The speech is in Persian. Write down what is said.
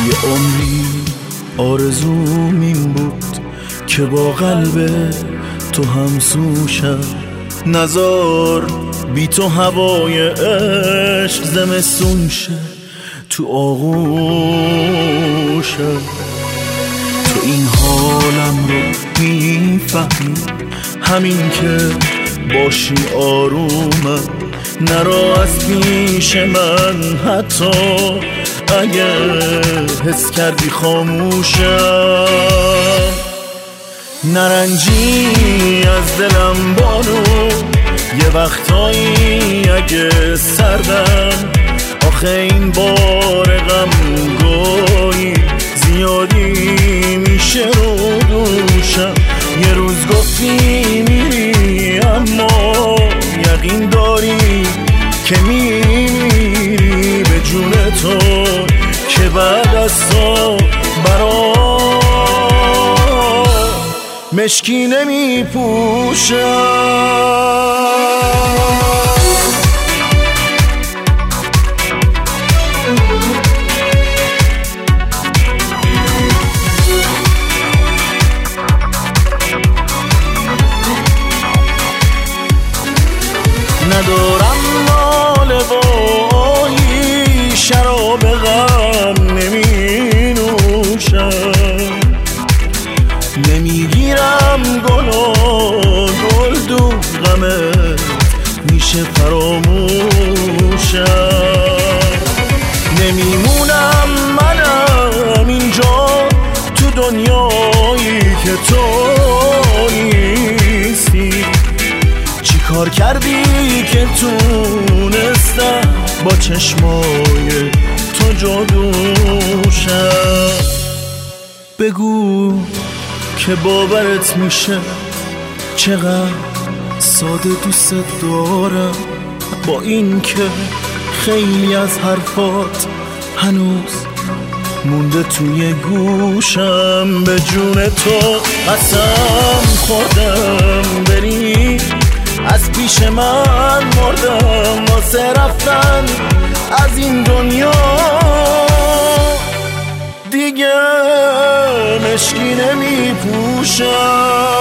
یه عمری آرزوم این بود که با قلب تو همسوشم، نزار بی تو هوای عشق زمستون شه تو آغوشم. تو این حالم رو میفهمی، همین که باشی آرومم، نرا از پیش من حتی اگه حس کردی خاموشم. نرنجی از دلم بانو، یه وقتایی اگه سردم، آخه این بار غم گاهی زیادی میشه رو دوشم. یه روز گفتی میری اما یقین داری که میری به جون تو، که بعد از تو برا مشکی نمیپوشم. ندارم مال وایی، شراب غم نمی نوشم، نمیگیرم گل و گل دو غمت میشه فراموشم. نمیمونم منم اینجا تو دنیایی که تو نیستی، چی کار کردی که تونستم با چشمای تو جادوشم. بگو که باورت میشه چقدر ساده دوست دارم، با این که خیلی از حرفات هنوز مونده توی گوشم. به جون تو قسم خوردم بری، از پیش من مردم واسه رفتن از این دنیا، دیگه مشکی نمی پوشم.